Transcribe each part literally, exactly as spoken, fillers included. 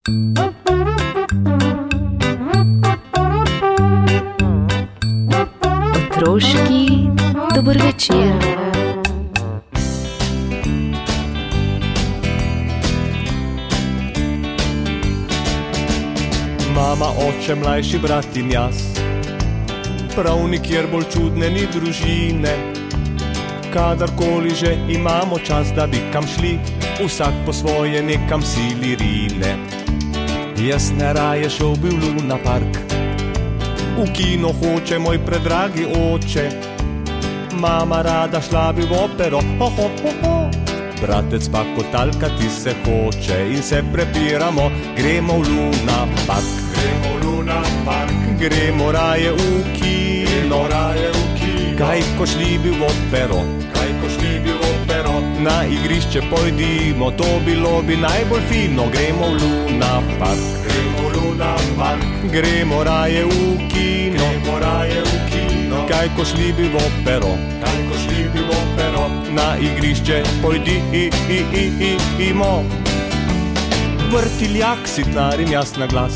Otroški dober večer. Mama, oče, mlajši brat in jaz, prav nikjer bolj čudne ni družine. Kadarkoli že imamo čas, da bi kam šli, vsak po svoje nekam sili rine. Jaz ne raje šel bi v Luna Park, v kino hoče moj predragi oče. Mama rada šla bi v opero, ho, ho, ho, ho. Bratec pa kotalkati se hoče in se prepiramo, gremo v Luna Park. Gremo v Luna Park, gremo raje v kino, raje v kino. Kaj ko šli bi v opero, kaj ko šli bi v opero. Na igrišče pojdimo, to bilo bi najbolj fino. Gremo v Luna Park, gremo v Luna Park. Gremo raje v kino, gremo raje v kino. Kaj ko šli bi v opero, kaj ko šli bi v opero. Na igrišče pojdimo. Vrtiljak sitnarim jaz na glas,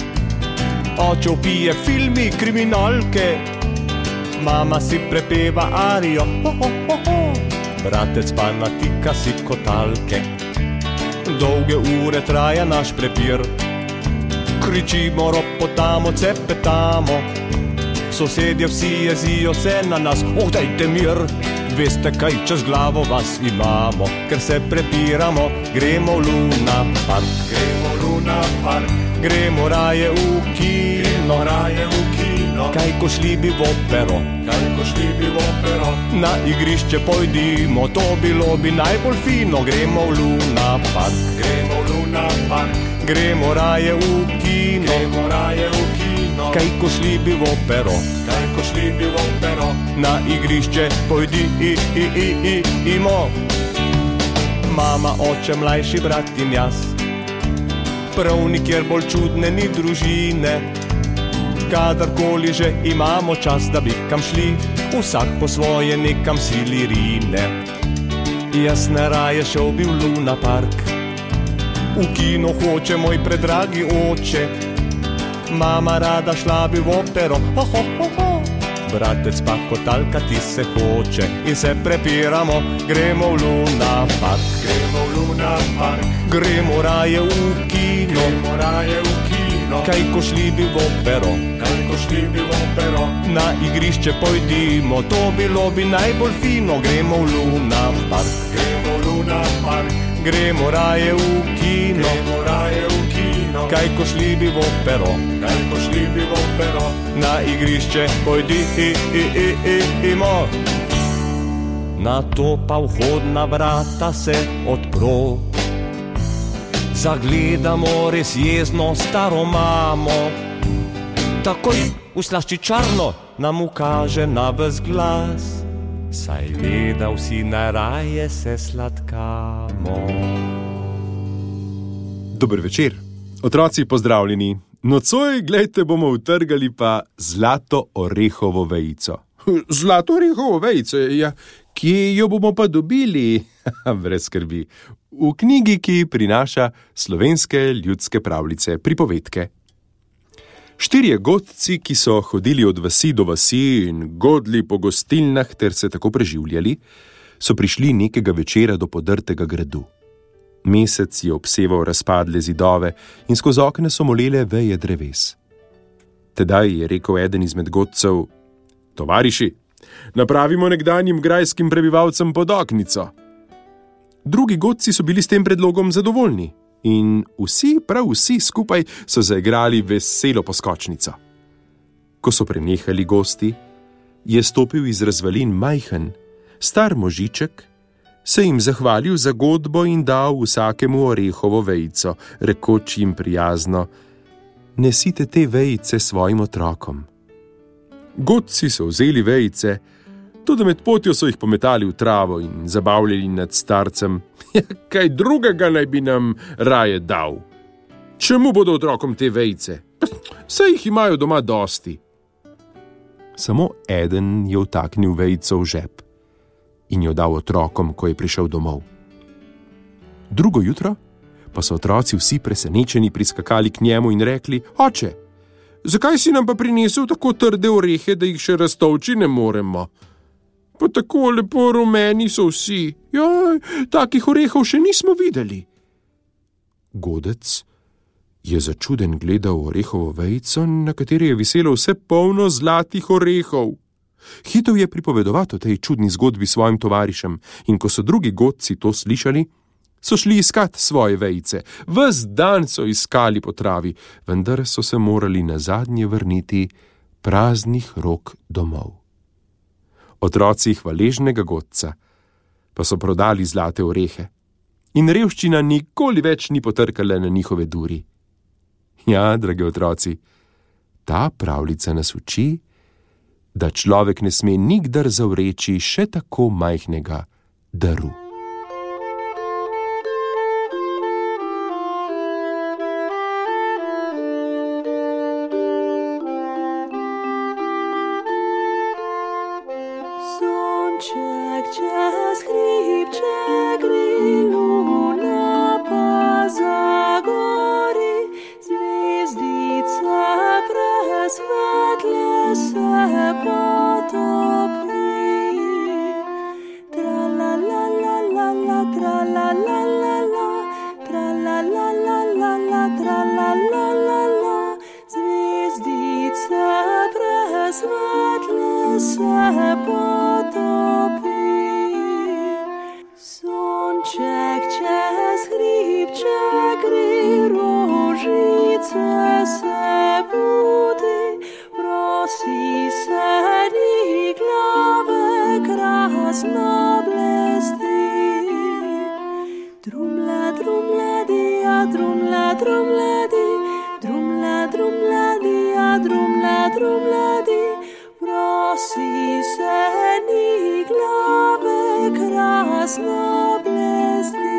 oče vpije filmi kriminalke, mama si prepeva arijo, ho, ho, ho, ho. Bratec pa natika si kotalke. Dolge ure traja naš prepir, kričimo, ropotamo, cepetamo. Sosedje vsi jezijo se na nas, oh dajte mir. Veste kaj, čez glavo vas imamo, ker se prepiramo. Gremo v Luna Park, gremo v Luna Park. Gremo raje v kino, raje v kino. Kaj ko šli bi v opero, kaj ko šli bi v opero. Na igrišče pojdimo, to bilo bi najbolj fino. Gremo v Luna Park, gremo v Luna Park. Gremo raje v kino, gremo raje v kino. Kaj ko šli bi v opero, kaj ko šli bi v opero. Na igrišče pojdimo. Mama, oče, mlajši brat in jaz, prav nikjer bolj čudne ni družine. Kadarkoli že imamo čas, da bi kam šli, vsak po svoje nekam sili rine. Jaz ne raje šel bi v Luna Park, v kino hoče moj predragi oče. Mama rada šla bi v opero, ho, ho, ho, ho. Bratec pa kotalkati se hoče in se prepiramo. Gremo v Luna Park, gremo v Luna Park. Gremo raje v kino, gremo raje v kino. Kaj ko šli bi v opero, kaj ko šli bi v opero. Na igrišče pojdimo, to bilo bi najbolj fino. Gremo v Luna Park, gremo v Luna Park. Gremo raje v kino, gremo raje v kino. Kaj ko šli bi v opero, kaj ko šli bi v opero. Na igrišče pojdimo. Na to pa vhodna vrata se odpro, zagledamo res jezno staro mamo. Takoj v slaščičarno nam ukaže na ves glas, saj ve, da vsi najraje se sladkamo. Dober večer, otroci pozdravljeni. Nocoj, glejte, bomo utrgali pa zlato orehovo vejico. Zlato orehovo vejico? Ja, kje jo bomo pa dobili? Brez skrbi. V knjigi, ki prinaša slovenske ljudske pravljice, pripovedke. Štirje godci, ki so hodili od vasi do vasi in godli po gostilnah ter se tako preživljali, so prišli nekega večera do podrtega gradu. Mesec je obseval razpadle zidove in skozi okna so molele veje dreves. Tedaj je rekel eden izmed godcev: tovariši, napravimo nekdanjim grajskim prebivalcem podoknico. Drugi godci so bili s tem predlogom zadovoljni in vsi, prav vsi skupaj so zaigrali veselo poskočnico. Ko so prenehali gosti, je stopil iz razvalin majhen, star možiček, se jim zahvalil za godbo in dal vsakemu orehovo vejico, rekoč jim prijazno: nesite te vejice svojim otrokom. Godci so vzeli vejice, tudi med potjo so jih pometali v travo in zabavljali nad starcem. Ja, kaj drugega naj bi nam raje dal? Čemu bodo otrokom te vejice? Saj jih imajo doma dosti. Samo eden je vtaknil vejico v žep in jo dal otrokom, ko je prišel domov. Drugo jutro, pa so otroci vsi presenečeni priskakali k njemu in rekli: Oče, zakaj si nam pa prinesel tako trde orehe, da jih še raztolči ne moremo? Pa tako lepo rumeni so vsi. Joj, takih orehov še nismo videli. Godec je začuden gledal orehovo vejico, na kateri je viselo vse polno zlatih orehov. Hitel je pripovedovati o tej čudni zgodbi svojim tovarišem in ko so drugi godci to slišali, so šli iskat svoje vejice. Ves dan so iskali po travi, vendar so se morali nazadnje vrniti praznih rok domov. Otroci hvaležnega godca pa so prodali zlate orehe in revščina nikoli več ni potrkala na njihove duri. Ja, dragi otroci, ta pravljica nas uči, da človek ne sme nikdar zavreči še tako majhnega daru. Sonček čez hribček gre, luna pa zagori, zvezdice presvetle se potopi. Tra-la-la-la-la-la, tra-la-la-la-la, tra-la-la-la-la-la, tra-la-la-la-la, zvezdice presvetle se potopi. Sonček čez hribček gre, rožice se budi, prosi se ni glave, krasno blesti. Drumle, drumle, dia, drumle, drumle, di, drumle, drumle, dia, drumle, drumle, di, prosi se ni glave, krasno blesti.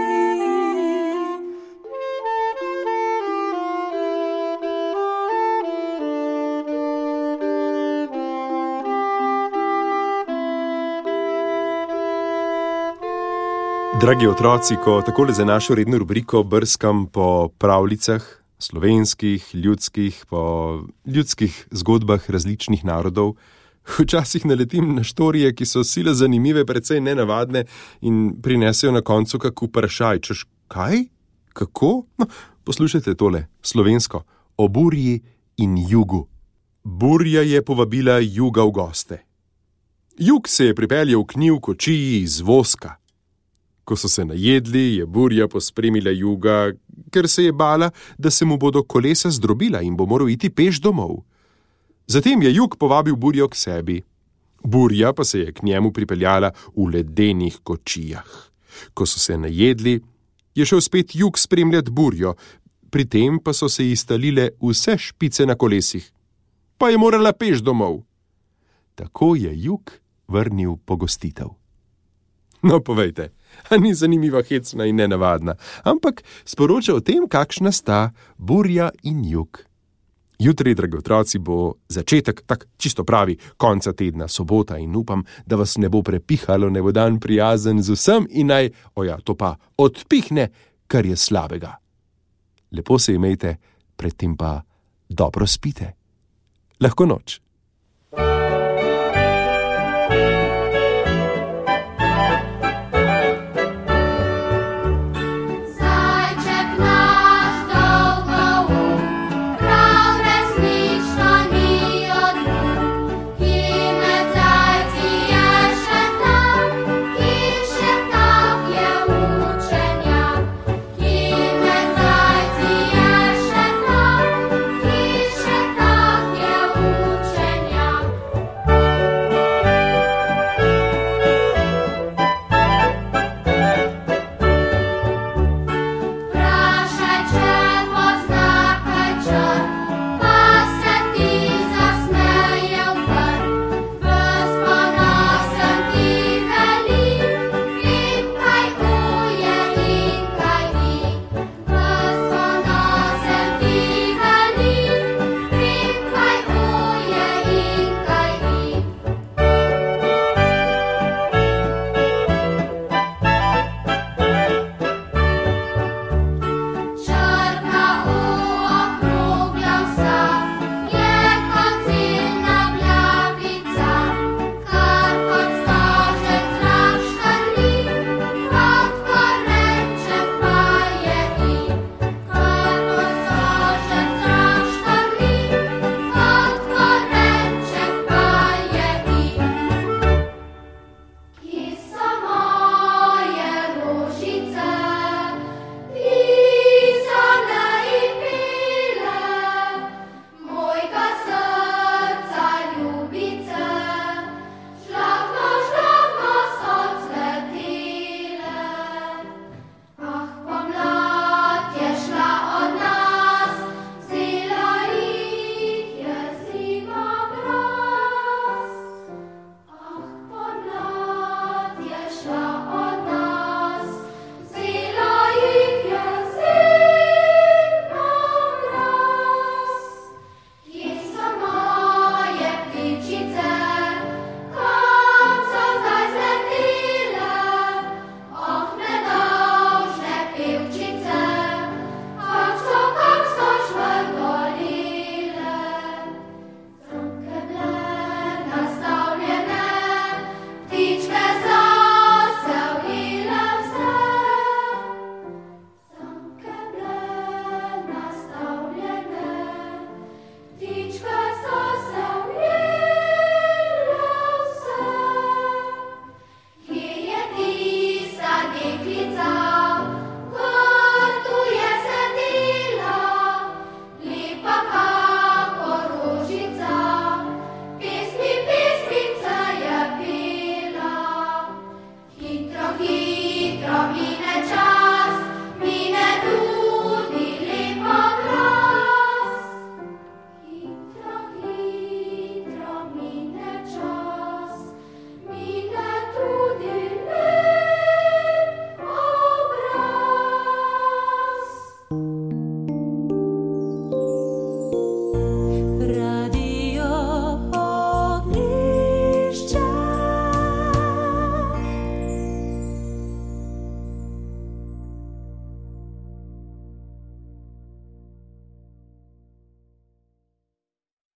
Dragi otroci, ko takole za našo redno rubriko brskam po pravljicah, slovenskih, ljudskih, po ljudskih zgodbah različnih narodov, včasih naletim na štorije, ki so sile zanimive, precej nenavadne in prinesejo na koncu kak vprašaj, češ kaj? Kako? No, poslušajte tole, slovensko, o burji in jugu. Burja je povabila juga v goste. Jug se je pripeljal k njiju kočiji iz voska. Ko so se najedli, je burja pospremila juga, ker se je bala, da se mu bodo kolesa zdrobila in bo moral iti peš domov. Zatem je jug povabil burjo k sebi. Burja pa se je k njemu pripeljala v ledenih kočijah. Ko so se najedli, je šel spet jug spremljati burjo, pri tem pa so se ji stalile vse špice na kolesih. Pa je morala peš domov. Tako je jug vrnil pogostitev. No, povejte, a ni zanimiva, hecna in nenavadna, ampak sporoča o tem, kakšna sta burja in jug. Jutri, dragi otroci, bo začetek, tak čisto pravi, konca tedna, sobota in upam, da vas ne bo prepihalo, ne bo dan prijazen z vsem in naj, oja, to pa odpihne, kar je slabega. Lepo se imejte, predtem pa dobro spite. Lahko noč.